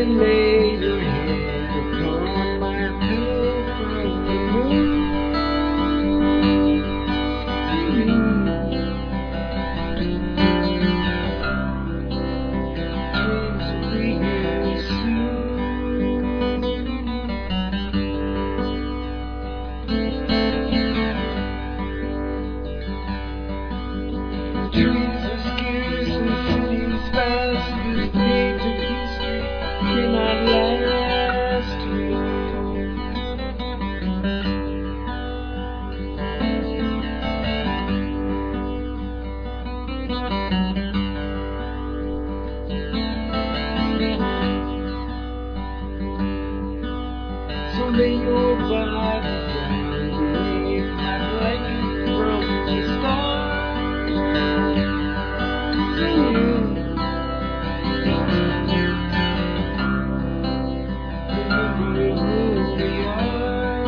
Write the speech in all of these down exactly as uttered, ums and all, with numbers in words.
and lay your head upon my pillow from the moon. Dreams will be here soon. Trees are scarce and cities fast. This page of history cannot last too long. So lay your body down beneath my blanket from the stars. Remember who we are.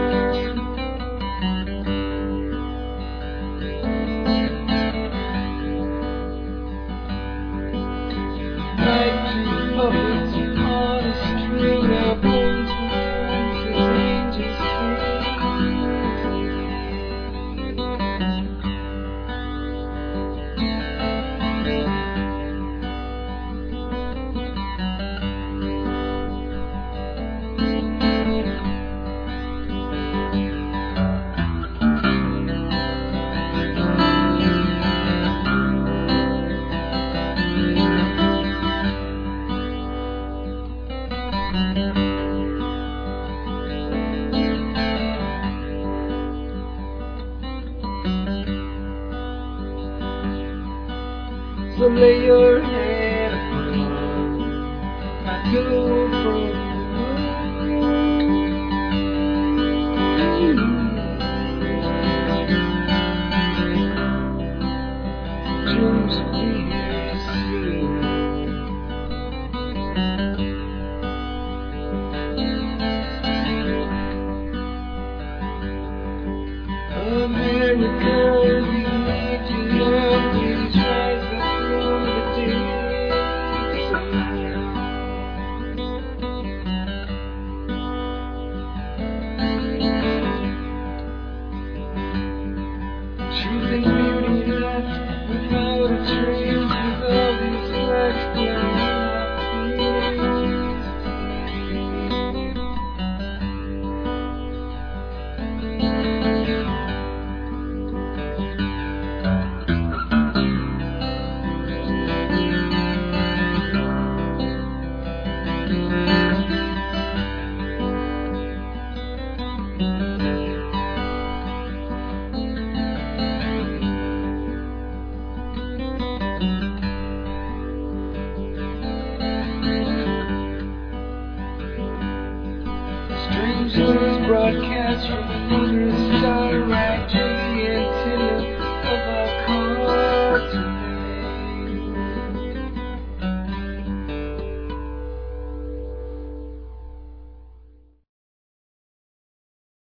Like two puppets on a string, our bones will dance as angels So lay your head upon my pillow from the moon. Dreams will be here